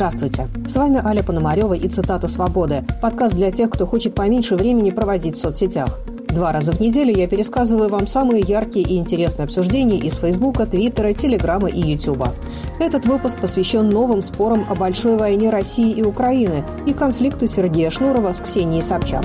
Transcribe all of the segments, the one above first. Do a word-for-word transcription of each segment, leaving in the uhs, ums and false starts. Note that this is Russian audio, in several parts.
Здравствуйте! С вами Аля Пономарева и «Цитата свободы» – подкаст для тех, кто хочет поменьше времени проводить в соцсетях. Два раза в неделю я пересказываю вам самые яркие и интересные обсуждения из Фейсбука, Твиттера, Телеграма и Ютуба. Этот выпуск посвящен новым спорам о большой войне России и Украины и конфликту Сергея Шнурова с Ксенией Собчак.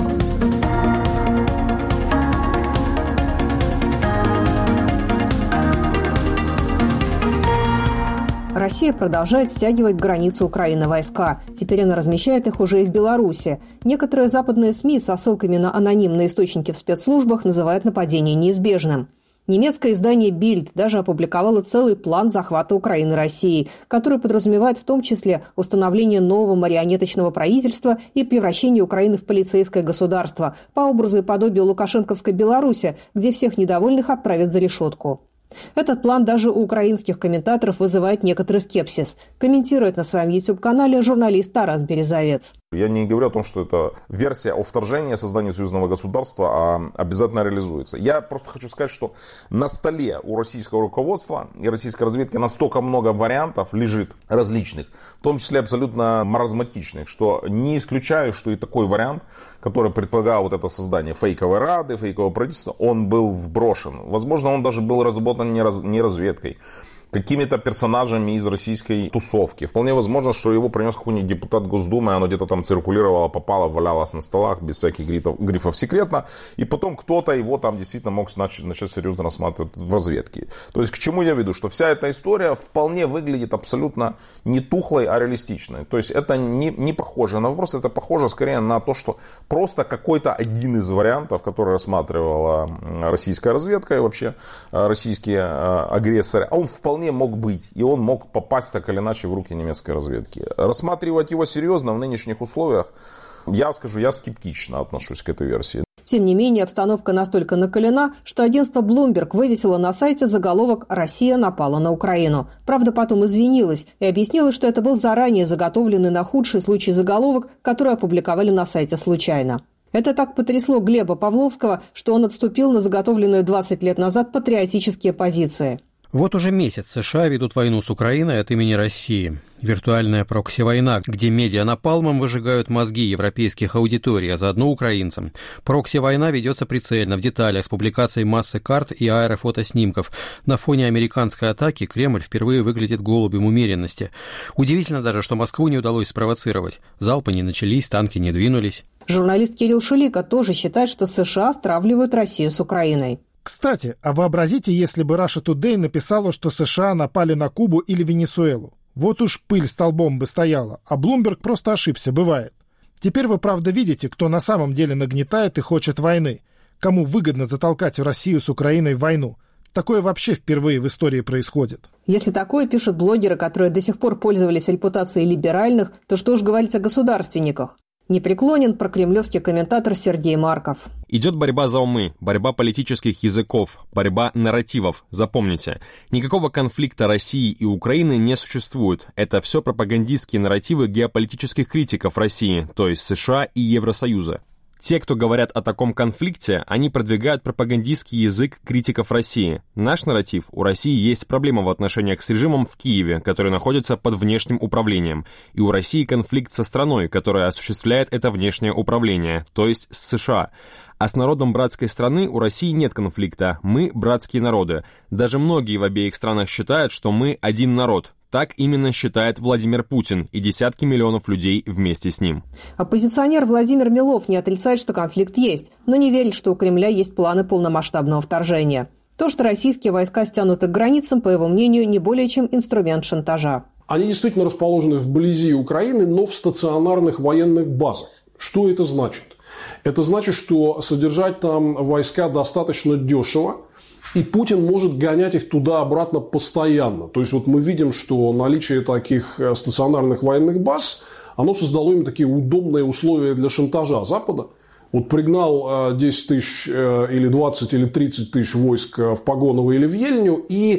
Россия продолжает стягивать к границе Украины войска. Теперь она размещает их уже и в Беларуси. Некоторые западные СМИ со ссылками на анонимные источники в спецслужбах называют нападение неизбежным. Немецкое издание «Бильд» даже опубликовало целый план захвата Украины Россией, который подразумевает в том числе установление нового марионеточного правительства и превращение Украины в полицейское государство по образу и подобию лукашенковской Беларуси, где всех недовольных отправят за решетку. Этот план даже у украинских комментаторов вызывает некоторый скепсис, комментирует на своем YouTube-канале журналист Тарас Березовец. Я не говорю о том, что это версия о вторжении, о создании союзного государства, а обязательно реализуется. Я просто хочу сказать, что на столе у российского руководства и российской разведки настолько много вариантов лежит различных, в том числе абсолютно маразматичных, что не исключаю, что и такой вариант, который предполагал вот это создание фейковой рады, фейкового правительства, он был вброшен. Возможно, он даже был разработан не, раз, не разведкой, какими-то персонажами из российской тусовки. Вполне возможно, что его принес какой-нибудь депутат Госдумы, оно где-то там циркулировало, попало, валялось на столах без всяких грифов, грифов секретно, и потом кто-то его там действительно мог начать, начать серьезно рассматривать в разведке. То есть к чему я веду? Что вся эта история вполне выглядит абсолютно не тухлой, а реалистичной. То есть это не, не похоже на вопрос, это похоже скорее на то, что просто какой-то один из вариантов, который рассматривала российская разведка и вообще российские агрессоры, он вполне мог быть, и он мог попасть так или иначе в руки немецкой разведки. Рассматривать его серьезно в нынешних условиях, я скажу, я скептично отношусь к этой версии. Тем не менее, обстановка настолько накалена, что агентство Bloomberg вывесило на сайте заголовок «Россия напала на Украину». Правда, потом извинилась и объяснила, что это был заранее заготовленный на худший случай заголовок, который опубликовали на сайте случайно. Это так потрясло Глеба Павловского, что он отступил на заготовленные двадцать лет назад патриотические позиции. Вот уже месяц США ведут войну с Украиной от имени России. Виртуальная прокси-война, где медиа напалмом выжигают мозги европейских аудиторий, а заодно украинцам. Прокси-война ведется прицельно, в деталях, с публикацией массы карт и аэрофотоснимков. На фоне американской атаки Кремль впервые выглядит голубем умеренности. Удивительно даже, что Москву не удалось спровоцировать. Залпы не начались, танки не двинулись. Журналист Кирилл Шулика тоже считает, что США стравливают Россию с Украиной. Кстати, а вообразите, если бы Russia Today написала, что США напали на Кубу или Венесуэлу. Вот уж пыль столбом бы стояла, а Bloomberg просто ошибся, бывает. Теперь вы правда видите, кто на самом деле нагнетает и хочет войны. Кому выгодно затолкать Россию с Украиной в войну. Такое вообще впервые в истории происходит. Если такое пишут блогеры, которые до сих пор пользовались репутацией либеральных, то что уж говорить о государственниках. Непреклонен прокремлевский комментатор Сергей Марков. Идет борьба за умы, борьба политических языков, борьба нарративов. Запомните, никакого конфликта России и Украины не существует. Это все пропагандистские нарративы геополитических критиков России, то есть США и Евросоюза. Те, кто говорят о таком конфликте, они продвигают пропагандистский язык критиков России. Наш нарратив: у России есть проблема в отношениях с режимом в Киеве, который находится под внешним управлением. И у России конфликт со страной, которая осуществляет это внешнее управление, то есть с США. А с народом братской страны у России нет конфликта. Мы братские народы. Даже многие в обеих странах считают, что мы один народ. Так именно считает Владимир Путин и десятки миллионов людей вместе с ним. Оппозиционер Владимир Милов не отрицает, что конфликт есть, но не верит, что у Кремля есть планы полномасштабного вторжения. То, что российские войска стянуты к границам, по его мнению, не более чем инструмент шантажа. Они действительно расположены вблизи Украины, но в стационарных военных базах. Что это значит? Это значит, что содержать там войска достаточно дешево, и Путин может гонять их туда-обратно постоянно. То есть, вот мы видим, что наличие таких стационарных военных баз, оно создало им такие удобные условия для шантажа Запада. Вот пригнал десять тысяч или двадцать или тридцать тысяч войск в Погоново или в Ельню, и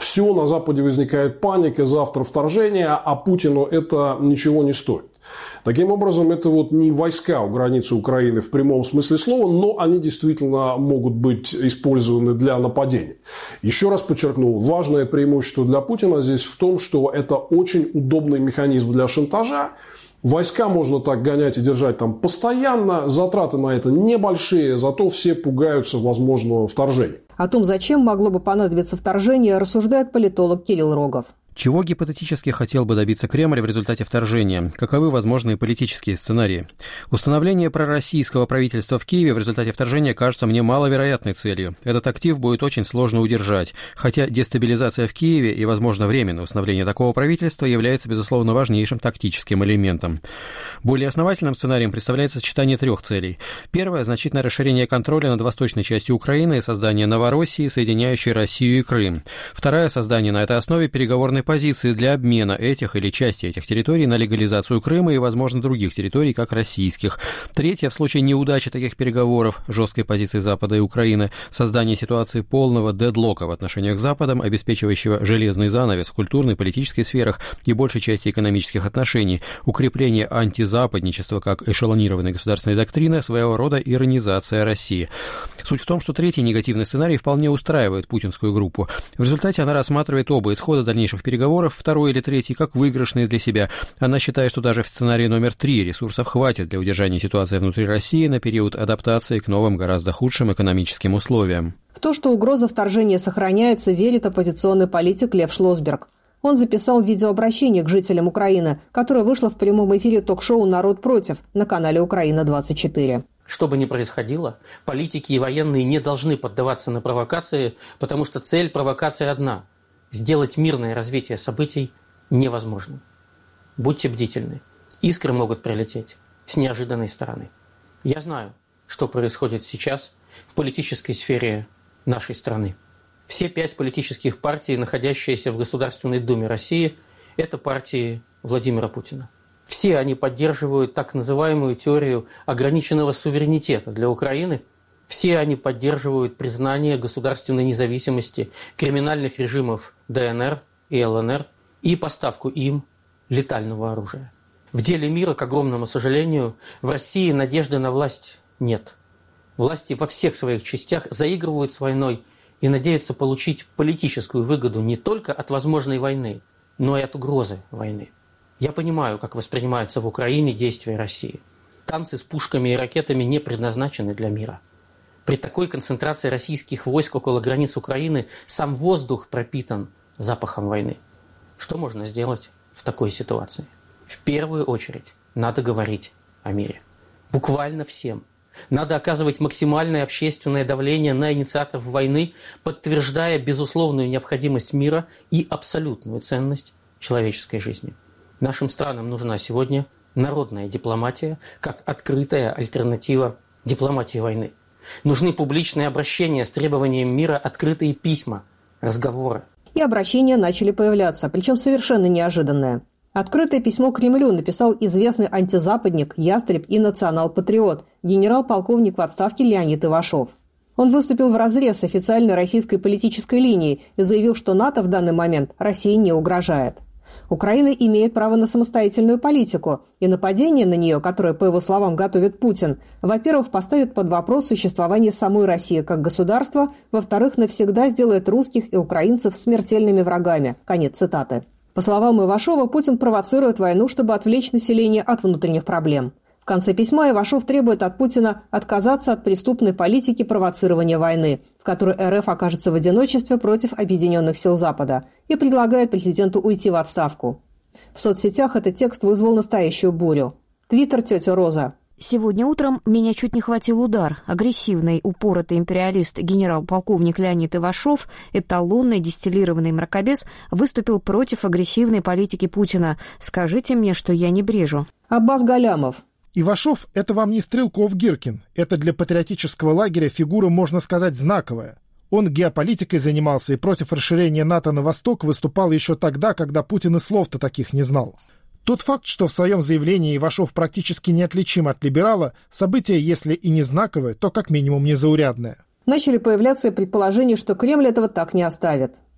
все, на Западе возникает паника, завтра вторжение, а Путину это ничего не стоит. Таким образом, это вот не войска у границы Украины в прямом смысле слова, но они действительно могут быть использованы для нападения. Еще раз подчеркну, важное преимущество для Путина здесь в том, что это очень удобный механизм для шантажа. Войска можно так гонять и держать там постоянно, затраты на это небольшие, зато все пугаются возможного вторжения. О том, зачем могло бы понадобиться вторжение, рассуждает политолог Кирилл Рогов. Чего гипотетически хотел бы добиться Кремль в результате вторжения? Каковы возможные политические сценарии? Установление пророссийского правительства в Киеве в результате вторжения кажется мне маловероятной целью. Этот актив будет очень сложно удержать, хотя дестабилизация в Киеве и, возможно, временное установление такого правительства является, безусловно, важнейшим тактическим элементом. Более основательным сценарием представляется сочетание трех целей. Первое – значительное расширение контроля над восточной частью Украины и создание Новороссии, соединяющей Россию и Крым. Второе – создание на этой основе переговорной позиции для обмена этих или части этих территорий на легализацию Крыма и, возможно, других территорий, как российских. Третье, в случае неудачи таких переговоров, жесткой позиции Запада и Украины, создание ситуации полного дедлока в отношениях с Западом, обеспечивающего железный занавес в культурной, политической сферах и большей части экономических отношений, укрепление антизападничества как эшелонированной государственной доктрины, своего рода иронизация России. Суть в том, что третий негативный сценарий вполне устраивает путинскую группу. В результате она рассматривает оба исхода дальнейших переговоров, переговоров, второй или третий, как выигрышные для себя. Она считает, что даже в сценарии номер три ресурсов хватит для удержания ситуации внутри России на период адаптации к новым, гораздо худшим экономическим условиям. В то, что угроза вторжения сохраняется, верит оппозиционный политик Лев Шлосберг. Он записал видеообращение к жителям Украины, которое вышло в прямом эфире ток-шоу «Народ против» на канале «Украина-двадцать четыре». Что бы ни происходило, политики и военные не должны поддаваться на провокации, потому что цель провокации одна – сделать мирное развитие событий невозможным. Будьте бдительны. Искры могут прилететь с неожиданной стороны. Я знаю, что происходит сейчас в политической сфере нашей страны. Все пять политических партий, находящиеся в Государственной Думе России, это партии Владимира Путина. Все они поддерживают так называемую теорию ограниченного суверенитета для Украины. Все они поддерживают признание государственной независимости криминальных режимов ДНР и ЛНР и поставку им летального оружия. В деле мира, к огромному сожалению, в России надежды на власть нет. Власти во всех своих частях заигрывают с войной и надеются получить политическую выгоду не только от возможной войны, но и от угрозы войны. Я понимаю, как воспринимаются в Украине действия России. Танцы с пушками и ракетами не предназначены для мира. При такой концентрации российских войск около границ Украины сам воздух пропитан запахом войны. Что можно сделать в такой ситуации? В первую очередь надо говорить о мире. Буквально всем. Надо оказывать максимальное общественное давление на инициаторов войны, подтверждая безусловную необходимость мира и абсолютную ценность человеческой жизни. Нашим странам нужна сегодня народная дипломатия как открытая альтернатива дипломатии войны. Нужны публичные обращения с требованием мира, открытые письма, разговоры. И обращения начали появляться, причем совершенно неожиданные. Открытое письмо Кремлю написал известный антизападник, ястреб и национал-патриот, генерал-полковник в отставке Леонид Ивашов. Он выступил вразрез с официальной российской политической линией и заявил, что НАТО в данный момент России не угрожает. Украина имеет право на самостоятельную политику, и нападение на нее, которое, по его словам, готовит Путин, во-первых, поставит под вопрос существование самой России как государства, во-вторых, навсегда сделает русских и украинцев смертельными врагами. Конец цитаты. По словам Ивашова, Путин провоцирует войну, чтобы отвлечь население от внутренних проблем. В конце письма Ивашов требует от Путина отказаться от преступной политики провоцирования войны, в которой РФ окажется в одиночестве против объединенных сил Запада, и предлагает президенту уйти в отставку. В соцсетях этот текст вызвал настоящую бурю. Твиттер «Тетя Роза». Сегодня утром меня чуть не хватил удар. Агрессивный, упоротый империалист генерал-полковник Леонид Ивашов, эталонный дистиллированный мракобес, выступил против агрессивной политики Путина. Скажите мне, что я не брежу. Аббас Галямов. Ивашов – это вам не Стрелков-Гиркин. Это для патриотического лагеря фигура, можно сказать, знаковая. Он геополитикой занимался и против расширения НАТО на восток выступал еще тогда, когда Путин и слов-то таких не знал. Тот факт, что в своем заявлении Ивашов практически неотличим от либерала, событие, если и не знаковое, то как минимум незаурядное. Начали появляться предположения, что Кремль этого так не оставит.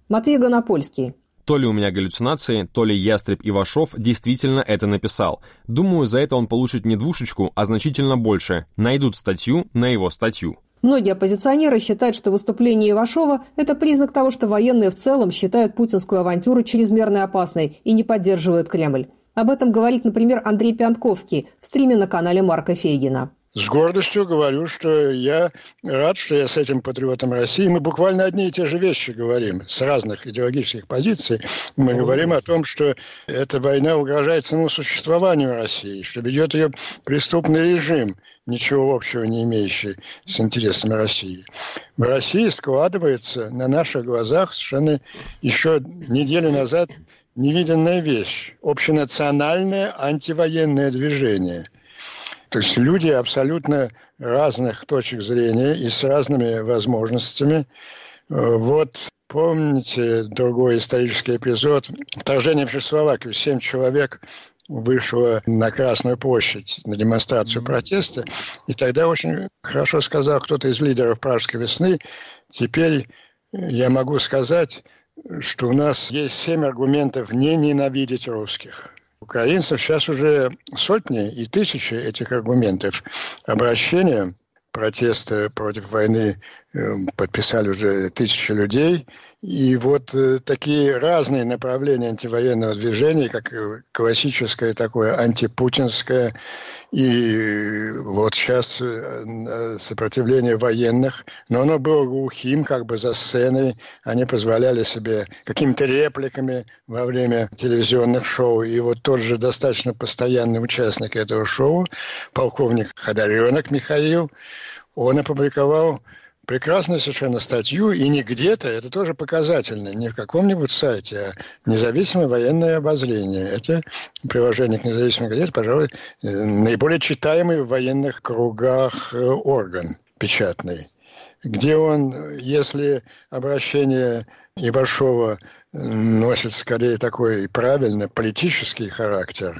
Матвей Гонопольский. То ли у меня галлюцинации, то ли ястреб Ивашов действительно это написал. Думаю, за это он получит не двушечку, а значительно больше. Найдут статью на его статью. Многие оппозиционеры считают, что выступление Ивашова – это признак того, что военные в целом считают путинскую авантюру чрезмерно опасной и не поддерживают Кремль. Об этом говорит, например, Андрей Пянтковский в стриме на канале Марка Фейгина. С гордостью говорю, что я рад, что я с этим патриотом России. Мы буквально одни и те же вещи говорим с разных идеологических позиций. Мы mm-hmm. говорим о том, что эта война угрожает самому существованию России, что ведет ее преступный режим, ничего общего не имеющий с интересами России. В России складывается на наших глазах совершенно еще неделю назад невиданная вещь. Общенациональное антивоенное движение. То есть люди абсолютно разных точек зрения и с разными возможностями. Вот помните другой исторический эпизод? Вторжение в Чехословакию. Семь человек вышло на Красную площадь на демонстрацию протеста. И тогда очень хорошо сказал кто-то из лидеров Пражской весны: теперь я могу сказать, что у нас есть семь аргументов не ненавидеть русских. Украинцев сейчас уже сотни и тысячи этих аргументов. Обращения, протесты против войны подписали уже тысячи людей. И вот такие разные направления антивоенного движения, как классическое такое антипутинское, и вот сейчас сопротивление военных, но оно было глухим, как бы за сценой. Они позволяли себе какими-то репликами во время телевизионных шоу. И вот тот же достаточно постоянный участник этого шоу, полковник Ходоренок Михаил, он опубликовал прекрасную совершенно статью, и не где-то, это тоже показательно, не в каком-нибудь сайте, а независимое военное обозрение. Это приложение к независимой газете, пожалуй, наиболее читаемый в военных кругах орган печатный, где он, если обращение Ивашова носит скорее такой правильно политический характер,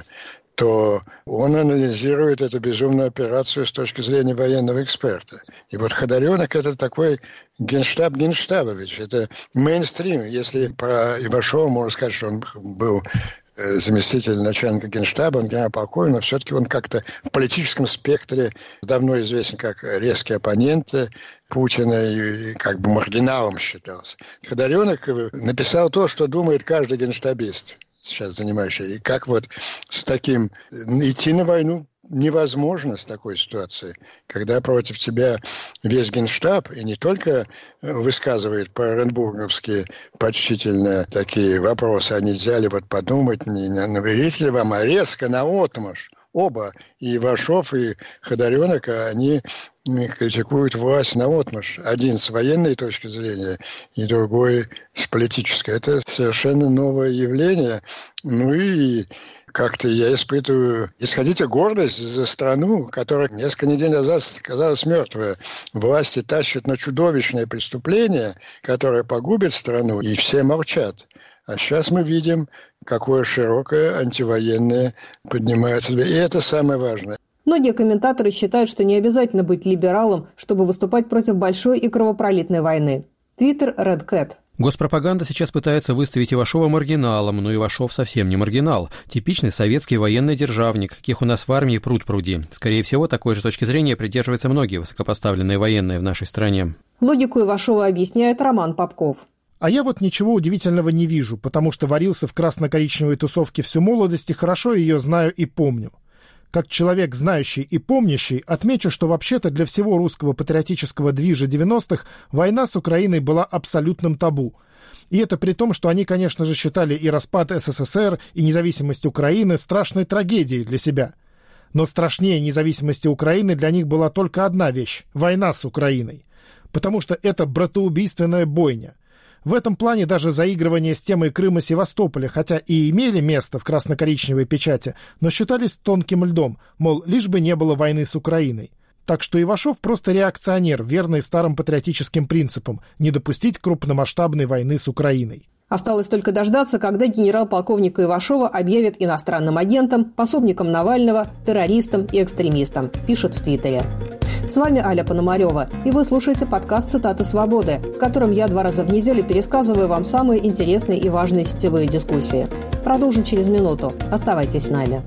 то он анализирует эту безумную операцию с точки зрения военного эксперта. И вот Ходоренок – это такой генштаб Генштабович. Это мейнстрим. Если про Ивашова можно сказать, что он был заместитель начальника Генштаба, он генерал-полковник, но все-таки он как-то в политическом спектре давно известен как резкий оппонент Путина и как бы маргиналом считался. Ходоренок написал то, что думает каждый генштабист, сейчас занимающий. И как вот с таким идти на войну невозможно с такой ситуацией, когда против тебя весь Генштаб и не только высказывает по-оренбурговски почтительно такие вопросы, а нельзя ли вот подумать, не навредить ли вам, а резко наотмашь. Оба, и Ивашов, и Ходоренок, они критикуют власть наотмашь. Один с военной точки зрения, и другой с политической. Это совершенно новое явление. Ну и как-то я испытываю, исходите, гордость за страну, которая несколько недель назад казалась мертвой. Власти тащат на чудовищное преступление, которое погубит страну, и все молчат. А сейчас мы видим, какое широкое антивоенное поднимается. И это самое важное. Многие комментаторы считают, что не обязательно быть либералом, чтобы выступать против большой и кровопролитной войны. Твиттер Red Cat. Госпропаганда сейчас пытается выставить Ивашова маргиналом, но Ивашов совсем не маргинал. Типичный советский военный державник, каких у нас в армии пруд-пруди. Скорее всего, такой же точки зрения придерживаются многие высокопоставленные военные в нашей стране. Логику Ивашова объясняет Роман Попков. А я вот ничего удивительного не вижу, потому что варился в красно-коричневой тусовке всю молодость и хорошо ее знаю и помню. Как человек, знающий и помнящий, отмечу, что вообще-то для всего русского патриотического движа девяностых война с Украиной была абсолютным табу. И это при том, что они, конечно же, считали и распад СССР, и независимость Украины страшной трагедией для себя. Но страшнее независимости Украины для них была только одна вещь – война с Украиной. Потому что это братоубийственная бойня. В этом плане даже заигрывания с темой Крыма-Севастополя, хотя и имели место в красно-коричневой печати, но считались тонким льдом, мол, лишь бы не было войны с Украиной. Так что Ивашов просто реакционер, верный старым патриотическим принципам – не допустить крупномасштабной войны с Украиной. Осталось только дождаться, когда генерал-полковника Ивашова объявят иностранным агентом, пособником Навального, террористом и экстремистом, пишет в Твиттере. С вами Аля Пономарева, и вы слушаете подкаст «Цитаты свободы», в котором я два раза в неделю пересказываю вам самые интересные и важные сетевые дискуссии. Продолжим через минуту. Оставайтесь с нами.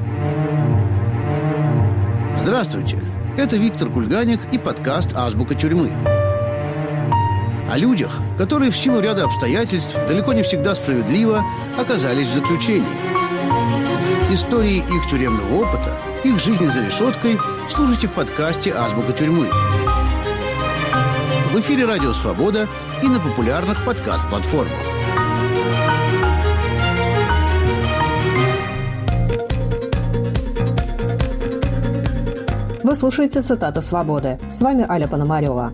Здравствуйте. Это Виктор Кульганик и подкаст «Азбука тюрьмы». О людях, которые в силу ряда обстоятельств, далеко не всегда справедливо, оказались в заключении. Истории их тюремного опыта, их жизни за решеткой слушайте в подкасте «Азбука тюрьмы». В эфире «Радио Свобода» и на популярных подкаст-платформах. Вы слушаете «Цитаты свободы». С вами Аля Пономарева.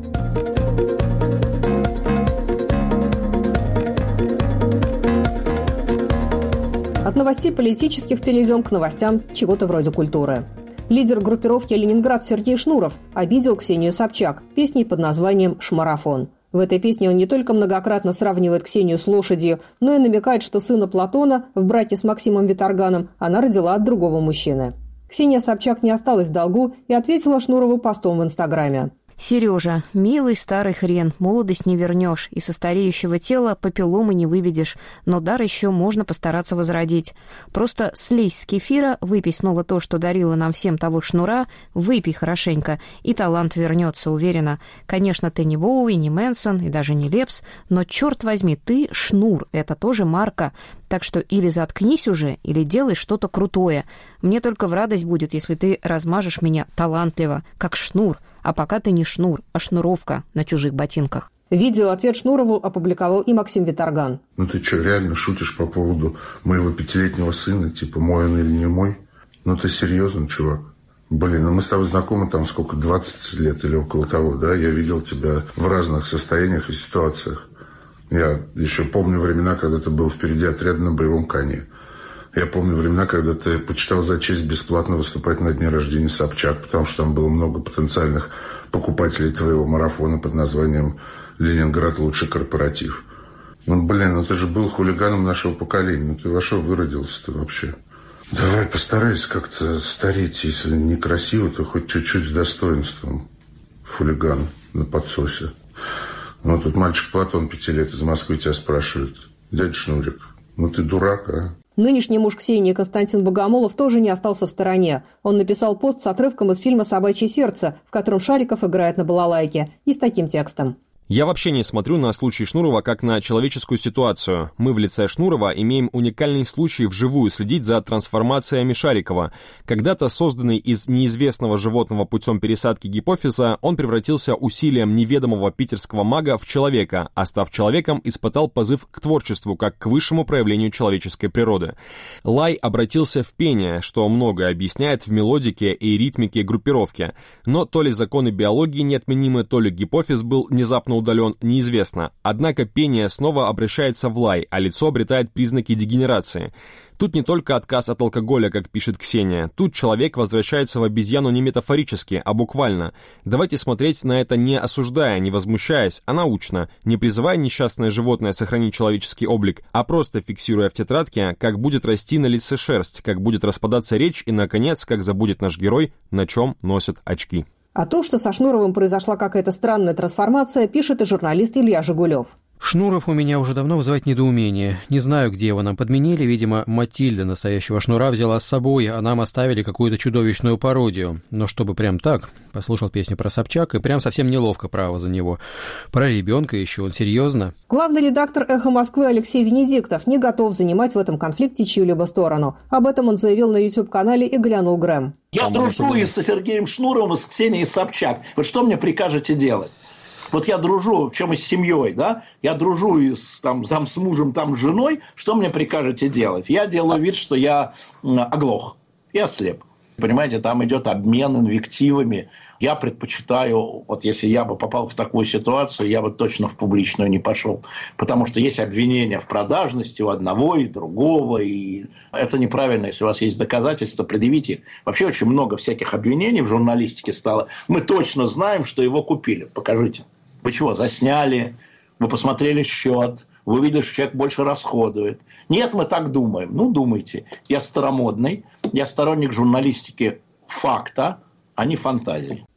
От новостей политических перейдем к новостям чего-то вроде культуры. Лидер группировки «Ленинград» Сергей Шнуров обидел Ксению Собчак песней под названием «Шмарафон». В этой песне он не только многократно сравнивает Ксению с лошадью, но и намекает, что сына Платона в браке с Максимом Виторганом она родила от другого мужчины. Ксения Собчак не осталась в долгу и ответила Шнурову постом в Инстаграме. «Сережа, милый старый хрен, молодость не вернешь, и со стареющего тела папилломы не выведешь, но дар еще можно постараться возродить. Просто слезь с кефира, выпей снова то, что дарила нам всем того Шнура, выпей хорошенько, и талант вернется, уверена. Конечно, ты не Боуи, не Мэнсон и даже не Лепс, но, черт возьми, ты Шнур, это тоже марка. Так что или заткнись уже, или делай что-то крутое. Мне только в радость будет, если ты размажешь меня талантливо, как Шнур. А пока ты не Шнур, а шнуровка на чужих ботинках». Видео ответ Шнурову опубликовал и Максим Виторган. Ну ты что, реально шутишь по поводу моего пятилетнего сына? Типа, мой он или не мой? Ну ты серьезно, чувак? Блин, ну мы с тобой знакомы там сколько, двадцать лет или около того, да? Я видел тебя в разных состояниях и ситуациях. Я еще помню времена, когда ты был впереди отряда на боевом коне. Я помню времена, когда ты почитал за честь бесплатно выступать на дне рождения Собчак, потому что там было много потенциальных покупателей твоего марафона под названием «Ленинград. Лучший корпоратив». Ну, блин, ну ты же был хулиганом нашего поколения. Ну ты во что выродился-то вообще? Давай постарайся как-то стареть. Если не красиво, то хоть чуть-чуть с достоинством. Хулиган на подсосе. Ну тут мальчик Платон пяти лет из Москвы тебя спрашивает: «Дядя Шнурик, ну ты дурак, а?» Нынешний муж Ксении Константин Богомолов тоже не остался в стороне. Он написал пост с отрывком из фильма «Собачье сердце», в котором Шариков играет на балалайке, и с таким текстом. Я вообще не смотрю на случай Шнурова как на человеческую ситуацию. Мы в лице Шнурова имеем уникальный случай вживую следить за трансформациями Шарикова. Когда-то созданный из неизвестного животного путем пересадки гипофиза, он превратился усилием неведомого питерского мага в человека, а став человеком, испытал позыв к творчеству, как к высшему проявлению человеческой природы. Лай обратился в пение, что многое объясняет в мелодике и ритмике группировки. Но то ли законы биологии неотменимы, то ли гипофиз был внезапно удален, неизвестно. Однако пение снова обращается в лай, а лицо обретает признаки дегенерации. Тут не только отказ от алкоголя, как пишет Ксения. Тут человек возвращается в обезьяну не метафорически, а буквально. Давайте смотреть на это не осуждая, не возмущаясь, а научно, не призывая несчастное животное сохранить человеческий облик, а просто фиксируя в тетрадке, как будет расти на лице шерсть, как будет распадаться речь и, наконец, как забудет наш герой, на чем носит очки. О том, что со Шнуровым произошла какая-то странная трансформация, пишет и журналист Илья Жигулев. Шнуров у меня уже давно вызывает недоумение. Не знаю, где его нам подменили. Видимо, Матильда настоящего Шнура взяла с собой, а нам оставили какую-то чудовищную пародию. Но чтобы прям так, послушал песню про Собчак, и прям совсем неловко, право, за него. Про ребенка еще, он серьезно? Главный редактор «Эхо Москвы» Алексей Венедиктов не готов занимать в этом конфликте чью-либо сторону. Об этом он заявил на YouTube-канале «И глянул Грэм». Я дружу и с Сергеем Шнуровым, и с Ксенией Собчак. Вот что мне прикажете делать? Вот я дружу, в чем и с семьей, да? Я дружу и с, там, там, с мужем, там, с женой. Что мне прикажете делать? Я делаю вид, что я оглох и ослеп. Понимаете, там идет обмен инвективами. Я предпочитаю, вот если я бы попал в такую ситуацию, я бы точно в публичную не пошел. Потому что есть обвинения в продажности у одного и другого. И это неправильно. Если у вас есть доказательства, предъявите. Вообще очень много всяких обвинений в журналистике стало. Мы точно знаем, что его купили. Покажите. Вы чего, засняли? Вы посмотрели счет? Вы видели, что человек больше расходует? Нет, мы так думаем. Ну, думайте. Я старомодный. Я сторонник журналистики факта, а не фантазии.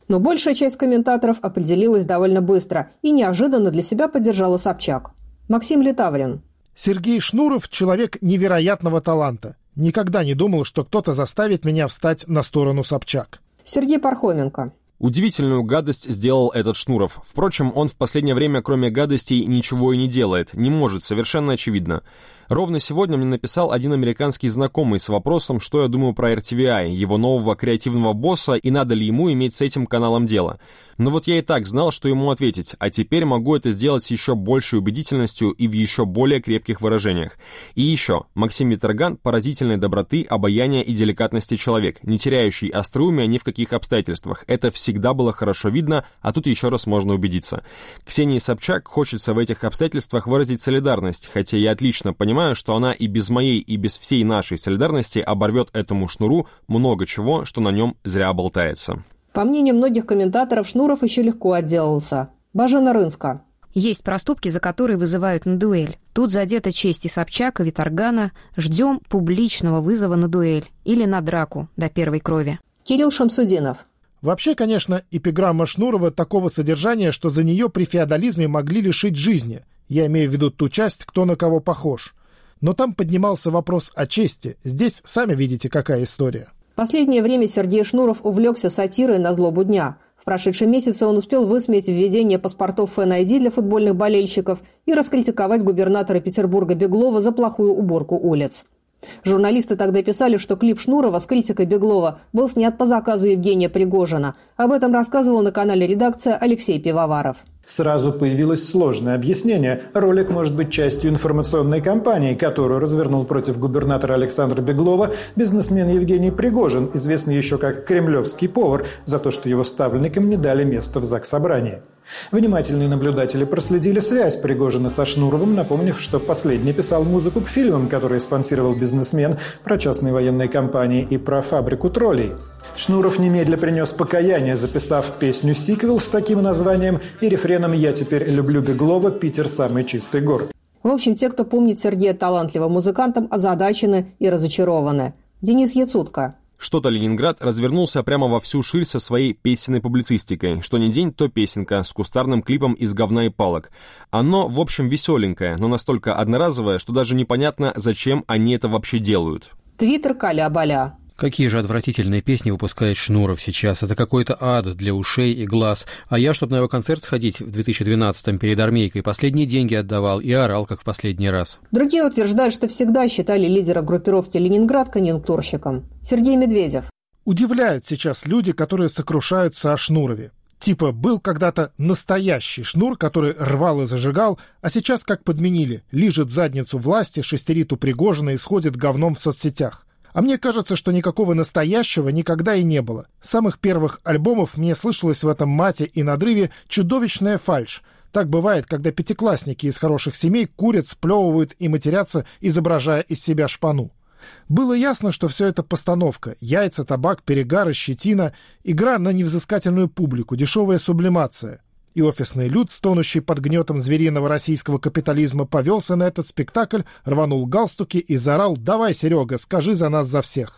Но большая часть комментаторов определилась довольно быстро и неожиданно для себя поддержала Собчак. Максим Литаврин. Сергей Шнуров – человек невероятного таланта. Никогда не думал, что кто-то заставит меня встать на сторону Собчак. Сергей Пархоменко. Удивительную гадость сделал этот Шнуров. Впрочем, он в последнее время, кроме гадостей, ничего и не делает. Не может, совершенно очевидно. Ровно сегодня мне написал один американский знакомый с вопросом, что я думаю про эр ти ви ай, его нового креативного босса, и надо ли ему иметь с этим каналом дело. Но вот я и так знал, что ему ответить, а теперь могу это сделать с еще большей убедительностью и в еще более крепких выражениях. И еще, Максим Виторган поразительной доброты, обаяния и деликатности человек, не теряющий остроумия ни в каких обстоятельствах. Это всегда было хорошо видно, а тут еще раз можно убедиться. Ксении Собчак хочется в этих обстоятельствах выразить солидарность, хотя я отлично понимаю, что она и без моей, и без всей нашей солидарности оборвет этому Шнуру много чего, что на нем зря болтается. По мнению многих комментаторов, Шнуров еще легко отделался. Бажена Рынска. Есть проступки, за которые вызывают на дуэль. Тут задета честь и Собчак, и Виторгана. Ждем публичного вызова на дуэль или на драку до первой крови. Кирилл Шамсудинов. Вообще, конечно, эпиграмма Шнурова такого содержания, что за нее при феодализме могли лишить жизни. Я имею в виду ту часть, кто на кого похож. Но там поднимался вопрос о чести. Здесь сами видите, какая история. В последнее время Сергей Шнуров увлекся сатирой на злобу дня. В прошедшем месяце он успел высмеять введение паспортов Фэн Ай Ди для футбольных болельщиков и раскритиковать губернатора Петербурга Беглова за плохую уборку улиц. Журналисты тогда писали, что клип Шнурова с критикой Беглова был снят по заказу Евгения Пригожина. Об этом рассказывал на канале «Редакция» Алексей Пивоваров. Сразу появилось сложное объяснение. Ролик может быть частью информационной кампании, которую развернул против губернатора Александра Беглова бизнесмен Евгений Пригожин, известный еще как «Кремлевский повар», за то, что его ставленникам не дали место в Заксобрании. Внимательные наблюдатели проследили связь Пригожина со Шнуровым, напомнив, что последний писал музыку к фильмам, которые спонсировал бизнесмен, про частные военные компании и про фабрику троллей. Шнуров немедля принес покаяние, записав песню-сиквел с таким названием и рефреном «Я теперь люблю Беглова, Питер самый чистый город». В общем, те, кто помнит Сергея талантливым музыкантом, озадачены и разочарованы. Денис Яцутко. Что-то Ленинград развернулся прямо во всю ширь со своей песенной публицистикой. Что ни день, то песенка с кустарным клипом из говна и палок. Оно, в общем, веселенькое, но настолько одноразовое, что даже непонятно, зачем они это вообще делают. Твиттер Каля-Баля. Какие же отвратительные песни выпускает Шнуров сейчас. Это какой-то ад для ушей и глаз. А я, чтобы на его концерт сходить в две тысячи двенадцатом перед армейкой, последние деньги отдавал и орал, как в последний раз. Другие утверждают, что всегда считали лидера группировки «Ленинград» конъюнктурщиком. Сергей Медведев. Удивляют сейчас люди, которые сокрушаются о Шнурове. Типа, был когда-то настоящий Шнур, который рвал и зажигал, а сейчас как подменили. Лижет задницу власти, шестерит у Пригожина и сходит говном в соцсетях. А мне кажется, что никакого настоящего никогда и не было. С самых первых альбомов мне слышалось в этом мате и надрыве чудовищная фальшь. Так бывает, когда пятиклассники из хороших семей курят, сплевывают и матерятся, изображая из себя шпану. Было ясно, что все это постановка. Яйца, табак, перегары, щетина. Игра на невзыскательную публику, дешевая сублимация. И офисный люд, стонущий под гнетом звериного российского капитализма, повелся на этот спектакль, рванул галстуки и заорал: «Давай, Серега, скажи за нас за всех».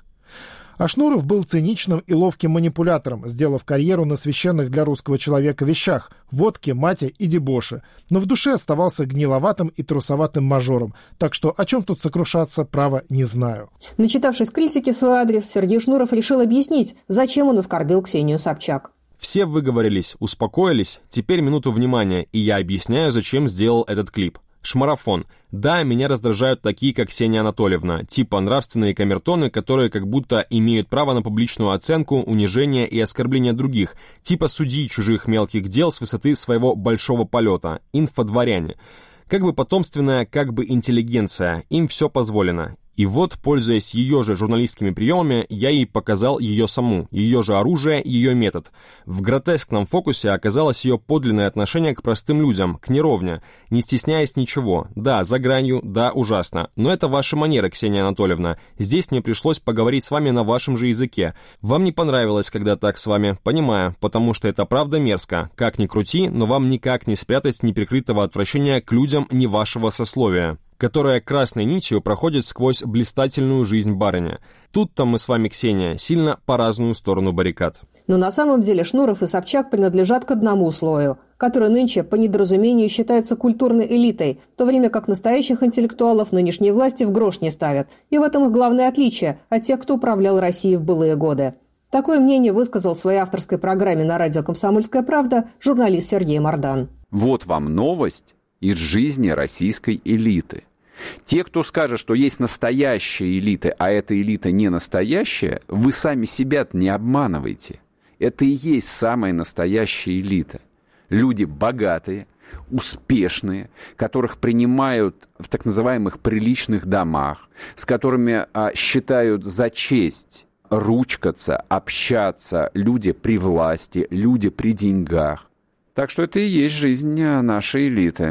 А Шнуров был циничным и ловким манипулятором, сделав карьеру на священных для русского человека вещах – водке, мате и дебоше. Но в душе оставался гниловатым и трусоватым мажором. Так что о чем тут сокрушаться, право, не знаю. Начитавшись критики в свой адрес, Сергей Шнуров решил объяснить, зачем он оскорбил Ксению Собчак. Все выговорились, успокоились, теперь минуту внимания, и я объясняю, зачем сделал этот клип. Шмарафон. Да, меня раздражают такие, как Ксения Анатольевна, типа нравственные камертоны, которые как будто имеют право на публичную оценку, унижение и оскорбление других, типа судьи чужих мелких дел с высоты своего большого полета, инфодворяне. Как бы потомственная, как бы интеллигенция, им все позволено. И вот, пользуясь ее же журналистскими приемами, я ей показал ее саму, ее же оружие, ее метод. В гротескном фокусе оказалось ее подлинное отношение к простым людям, к неровне, не стесняясь ничего. Да, за гранью, да, ужасно. Но это ваши манеры, Ксения Анатольевна. Здесь мне пришлось поговорить с вами на вашем же языке. Вам не понравилось, когда так с вами, понимаю, потому что это правда мерзко. Как ни крути, но вам никак не спрятать неприкрытого отвращения к людям не вашего сословия. которая красной нитью проходит сквозь блистательную жизнь барыня. Тут-то мы с вами, Ксения, сильно по разную сторону баррикад. Но на самом деле Шнуров и Собчак принадлежат к одному слою, который нынче по недоразумению считается культурной элитой, в то время как настоящих интеллектуалов нынешней власти в грош не ставят. И в этом их главное отличие от тех, кто управлял Россией в былые годы. Такое мнение высказал в своей авторской программе на радио «Комсомольская правда» журналист Сергей Мордан. Вот вам новость из жизни российской элиты. Те, кто скажет, что есть настоящая элита, а эта элита не настоящая, вы сами себя не обманываете. Это и есть самая настоящая элита. Люди богатые, успешные, которых принимают в так называемых приличных домах, с которыми а, считают за честь ручкаться, общаться, люди при власти, люди при деньгах. Так что это и есть жизнь нашей элиты.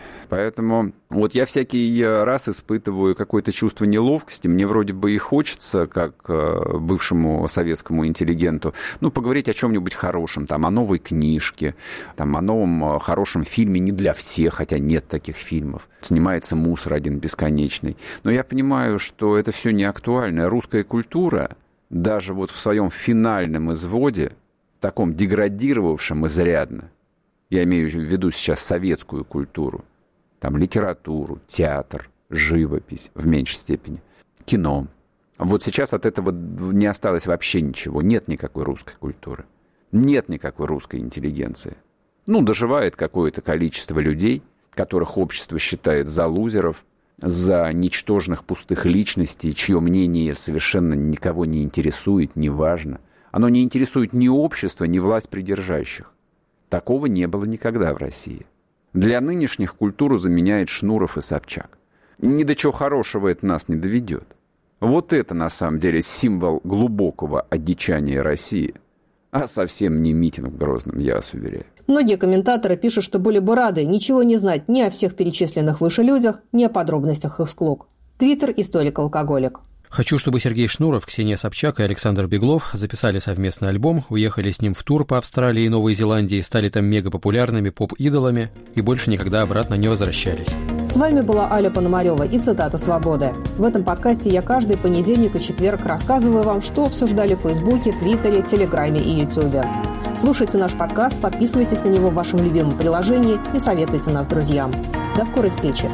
Поэтому вот я всякий раз испытываю какое-то чувство неловкости. Мне вроде бы и хочется, как бывшему советскому интеллигенту, ну, поговорить о чем-нибудь хорошем, там, о новой книжке, там, о новом хорошем фильме не для всех, хотя нет таких фильмов. Снимается мусор один бесконечный. Но я понимаю, что это все не актуально. Русская культура, даже вот в своем финальном изводе, таком деградировавшем изрядно, я имею в виду сейчас советскую культуру, там литературу, театр, живопись в меньшей степени, кино. Вот сейчас от этого не осталось вообще ничего. Нет никакой русской культуры. Нет никакой русской интеллигенции. Ну, доживает какое-то количество людей, которых общество считает за лузеров, за ничтожных пустых личностей, чье мнение совершенно никого не интересует, не важно. Оно не интересует ни общество, ни власть придержащих. Такого не было никогда в России. Для нынешних культуру заменяет Шнуров и Собчак. Ни до чего хорошего это нас не доведет. Вот это, на самом деле, символ глубокого одичания России, а совсем не митинг в Грозном, я вас уверяю. Многие комментаторы пишут, что были бы рады ничего не знать ни о всех перечисленных выше людях, ни о подробностях их склок. Твиттер «Историк-алкоголик». Хочу, чтобы Сергей Шнуров, Ксения Собчак и Александр Беглов записали совместный альбом, уехали с ним в тур по Австралии и Новой Зеландии, стали там мегапопулярными поп-идолами и больше никогда обратно не возвращались. С вами была Аля Пономарева и цитата «Свободы». В этом подкасте я каждый понедельник и четверг рассказываю вам, что обсуждали в Фейсбуке, Твиттере, Телеграме и Ютубе. Слушайте наш подкаст, подписывайтесь на него в вашем любимом приложении и советуйте нас друзьям. До скорой встречи!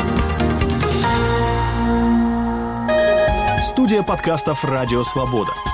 Студия подкастов «Радио Свобода».